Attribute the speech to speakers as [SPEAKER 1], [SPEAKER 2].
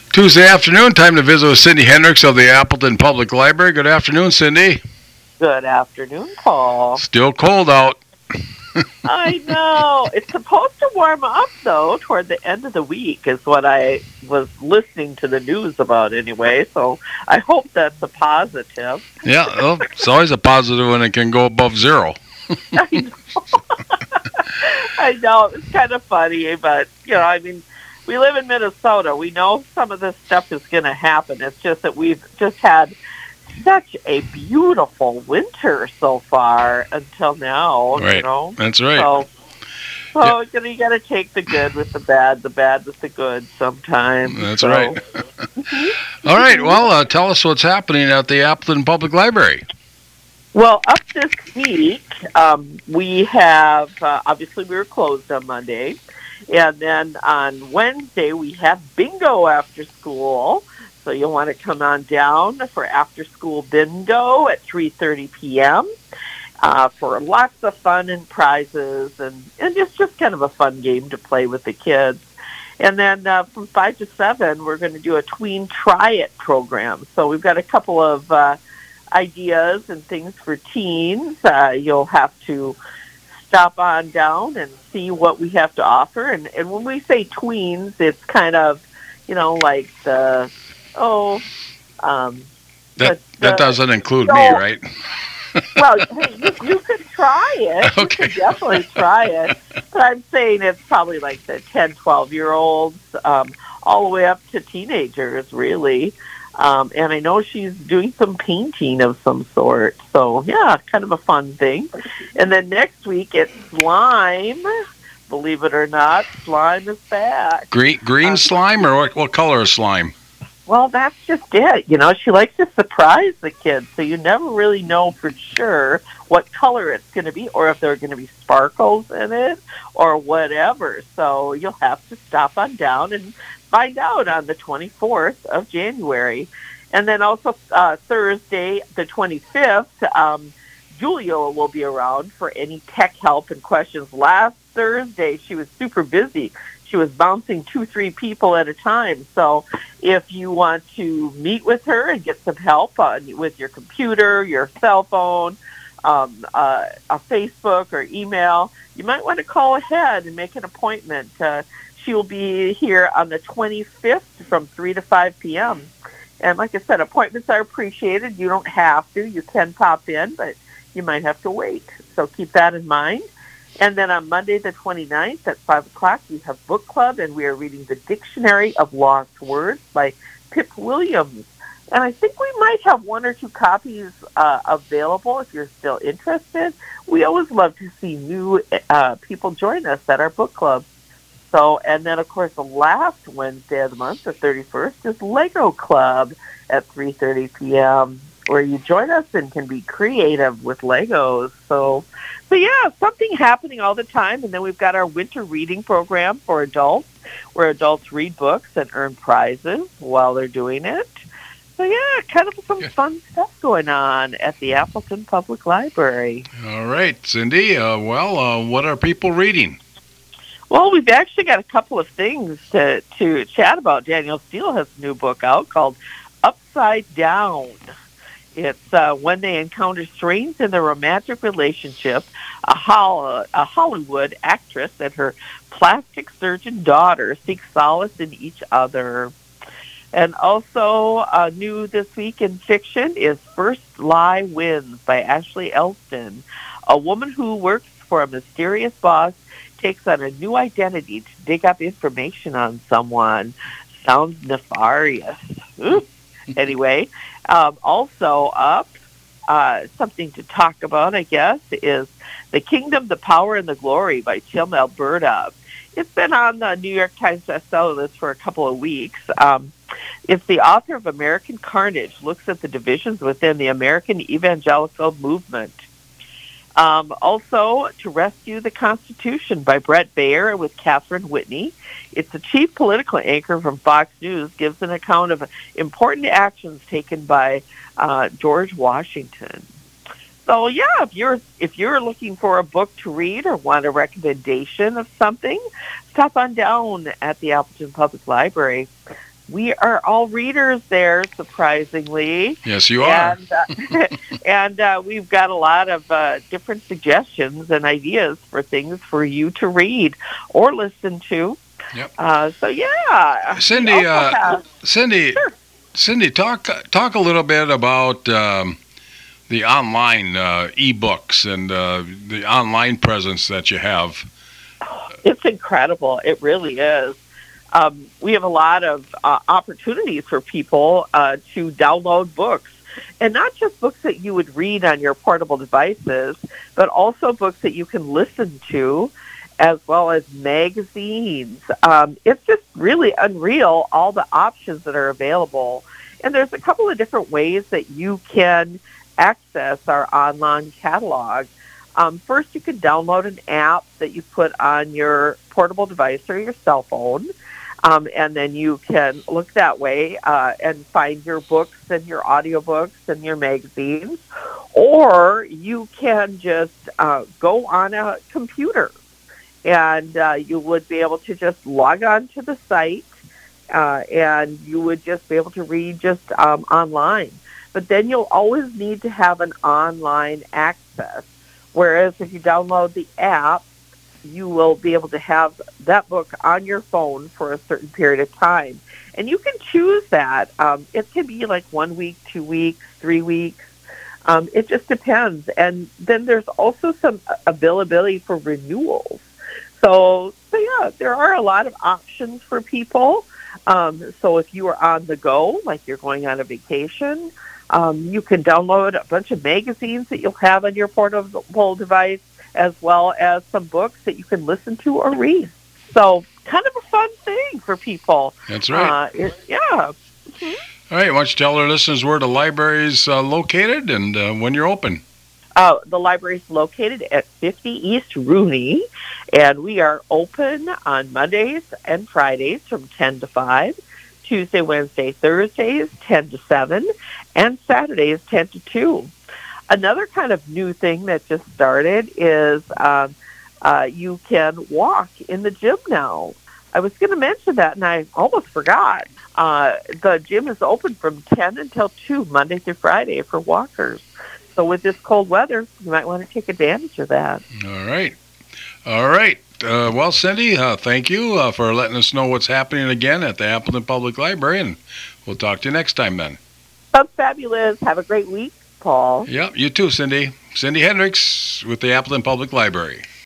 [SPEAKER 1] Tuesday afternoon, time to visit with Cindy Hendricks of the Appleton Public Library. Good afternoon, Cindy.
[SPEAKER 2] Good afternoon, Paul.
[SPEAKER 1] Still cold out.
[SPEAKER 2] I know. It's supposed to warm up, though, toward the end of the week, is what I was listening to the news about anyway. So I hope that's a positive.
[SPEAKER 1] Yeah, well, it's always a positive when it can go above zero.
[SPEAKER 2] I know. I know. It's kind of funny, but, we live in Minnesota. We know some of this stuff is going to happen. It's just that we've just had such a beautiful winter so far until now.
[SPEAKER 1] Right. That's right.
[SPEAKER 2] So you got to take the good with the bad with the good sometimes.
[SPEAKER 1] That's right. All right. Well, tell us what's happening at the Appleton Public Library.
[SPEAKER 2] Well, up this week, we have, obviously we were closed on Monday, and then on Wednesday we have bingo after school. So you'll want to come on down for after-school bingo at 3:30 p.m. For lots of fun and prizes, and it's just kind of a fun game to play with the kids. And then from 5 to 7, we're going to do a Tween Try It program. So we've got a couple of ideas and things for teens. You'll have to stop on down and see what we have to offer. And when we say tweens, it's kind of, like the...
[SPEAKER 1] that doesn't include me, right?
[SPEAKER 2] Well, hey, you could try it.
[SPEAKER 1] Okay.
[SPEAKER 2] You could definitely try it. But I'm saying it's probably like the 10, 12-year-olds, all the way up to teenagers, really. And I know she's doing some painting of some sort. So, yeah, kind of a fun thing. And then next week it's slime. Believe it or not, slime is back.
[SPEAKER 1] Green slime, or what color is slime?
[SPEAKER 2] Well, that's just it. She likes to surprise the kids, so you never really know for sure what color it's going to be, or if there are going to be sparkles in it, or whatever. So you'll have to stop on down and find out on the 24th of January. And then also Thursday, the 25th, Julia will be around for any tech help and questions. Last Thursday, she was super busy. She was bouncing 2-3 people at a time. So if you want to meet with her and get some help with your computer, your cell phone, a Facebook or email, you might want to call ahead and make an appointment. She will be here on the 25th from 3 to 5 p.m. And like I said, appointments are appreciated. You don't have to. You can pop in, but you might have to wait. So keep that in mind. And then on Monday the 29th at 5 o'clock, we have book club, and we are reading the Dictionary of Lost Words by Pip Williams. And I think we might have 1 or 2 copies available if you're still interested. We always love to see new people join us at our book club. So, and then, of course, the last Wednesday of the month, the 31st, is Lego Club at 3:30 p.m., where you join us and can be creative with Legos. So yeah, something happening all the time. And then we've got our winter reading program for adults, where adults read books and earn prizes while they're doing it. So yeah, kind of some fun stuff going on at the Appleton Public Library.
[SPEAKER 1] All right, Cindy. What are people reading?
[SPEAKER 2] Well, we've actually got a couple of things to chat about. Daniel Steele has a new book out called Upside Down. It's when they encounter strains in their romantic relationship, a Hollywood actress and her plastic surgeon daughter seek solace in each other. And also new this week in fiction is First Lie Wins by Ashley Elston. A woman who works for a mysterious boss takes on a new identity to dig up information on someone. Sounds nefarious. Anyway, also up, something to talk about, I guess, is The Kingdom, the Power, and the Glory by Tim Alberta. It's been on the New York Times bestseller list for a couple of weeks. It's the author of American Carnage, looks at the divisions within the American evangelical movement. Also, To Rescue the Constitution by Brett Baer with Catherine Whitney. It's the chief political anchor from Fox News, gives an account of important actions taken by George Washington. So yeah, if you're looking for a book to read or want a recommendation of something, stop on down at the Appleton Public Library. we are all readers there, surprisingly.
[SPEAKER 1] Yes, you are.
[SPEAKER 2] And we've got a lot of different suggestions and ideas for things for you to read or listen to.
[SPEAKER 1] Yep.
[SPEAKER 2] So yeah,
[SPEAKER 1] Cindy,
[SPEAKER 2] Cindy, sure.
[SPEAKER 1] Cindy, talk a little bit about the online e-books and the online presence that you have.
[SPEAKER 2] It's incredible. It really is. We have a lot of opportunities for people to download books, and not just books that you would read on your portable devices, but also books that you can listen to, as well as magazines. It's just really unreal, all the options that are available. And there's a couple of different ways that you can access our online catalog. First, you can download an app that you put on your portable device or your cell phone, and then you can look that way and find your books and your audiobooks and your magazines. Or you can just go on a computer, and you would be able to just log on to the site, and you would just be able to read just online. But then you'll always need to have an online access. Whereas if you download the app, you will be able to have that book on your phone for a certain period of time. And you can choose that. It can be like 1 week, 2 weeks, 3 weeks. It just depends. And then there's also some availability for renewals. So yeah, there are a lot of options for people. So if you are on the go, like you're going on a vacation, you can download a bunch of magazines that you'll have on your portable device, as well as some books that you can listen to or read. So kind of a fun thing for people.
[SPEAKER 1] That's right.
[SPEAKER 2] Yeah.
[SPEAKER 1] Mm-hmm. All right. Why don't you tell our listeners where the library is located and when you're open?
[SPEAKER 2] The library is located at 50 East Rooney, and we are open on Mondays and Fridays from 10 to 5, Tuesday, Wednesday, Thursdays, 10 to 7, and Saturdays, 10 to 2. Another kind of new thing that just started is you can walk in the gym now. I was going to mention that, and I almost forgot. The gym is open from 10 until 2, Monday through Friday, for walkers. So with this cold weather, you might want to take advantage of that.
[SPEAKER 1] All right. Well, Cindy, thank you for letting us know what's happening again at the Appleton Public Library, and we'll talk to you next time then.
[SPEAKER 2] Sounds fabulous. Have a great week, Paul.
[SPEAKER 1] Yeah, you too, Cindy. Cindy Hendricks with the Appleton Public Library.